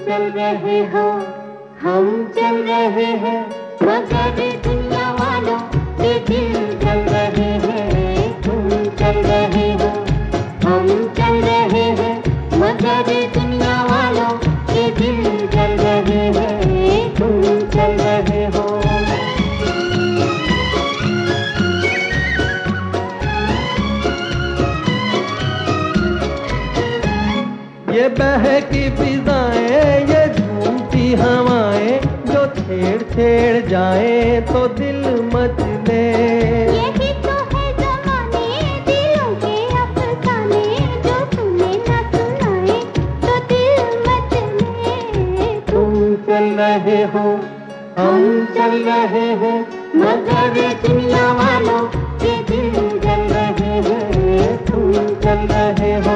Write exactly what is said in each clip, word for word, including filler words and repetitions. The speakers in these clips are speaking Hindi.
चल रहे हो, हम चल रहे हैं, मगर दुनिया वालों के दिल जल रहे हैं। तुम चल रहे हो, हम चल रहे हैं, मगर दुनिया वालों के दिल जल रहे हैं। तुम चल रहे हो। ये बहकी फिजाएं, ये झूमती हवाएं, जो छेड़ छेड़ जाए तो दिल मचले। यही तो है ज़माने, दिलों के अफसाने, जो तुम्हें न सुनाए तो दिल मचले। तुम चल रहे हो, हम चल रहे हैं, मगर दुनिया वालों के दिल जल रहे हैं। तुम चल रहे हो।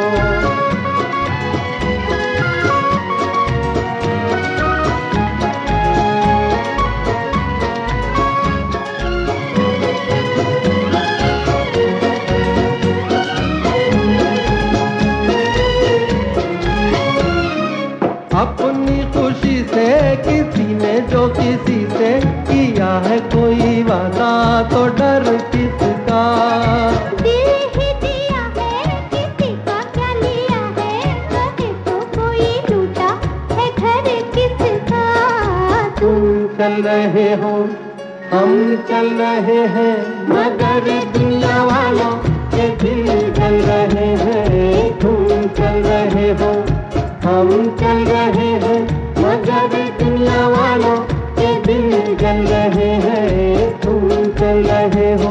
अपनी खुशी से किसी ने जो किसी से किया है कोई वादा, तो डर किसका। दिल ही दिया है, किसी का क्या लिया है, कहे तो कोई लूटा है घर किसका। तुम चल रहे हो, हम चल रहे हैं, मगर दुनिया वालों के दिल जल रहे हैं। तुम चल रहे हो, हम चल रहे हैं, मगर दुनिया वालों के दिल जल रहे हैं। तुम चल रहे हो।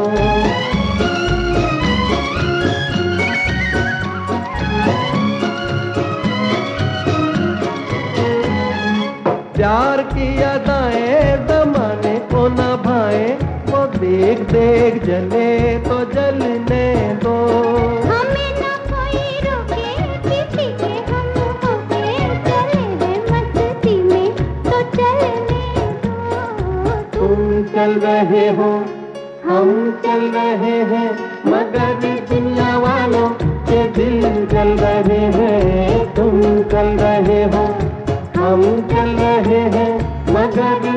प्यार की अदाएं ज़माने को न भाए, वो देख देख जले तो जलने दो। हमें न कोई रोके, किसी के हम होके चले हैं मस्ती में तो चलने दो। तुम चल रहे हो, हम चल रहे हैं, मगर दुनिया वालों के दिल जल रहे हैं। तुम चल रहे हो, हम चल रहे हैं, मगर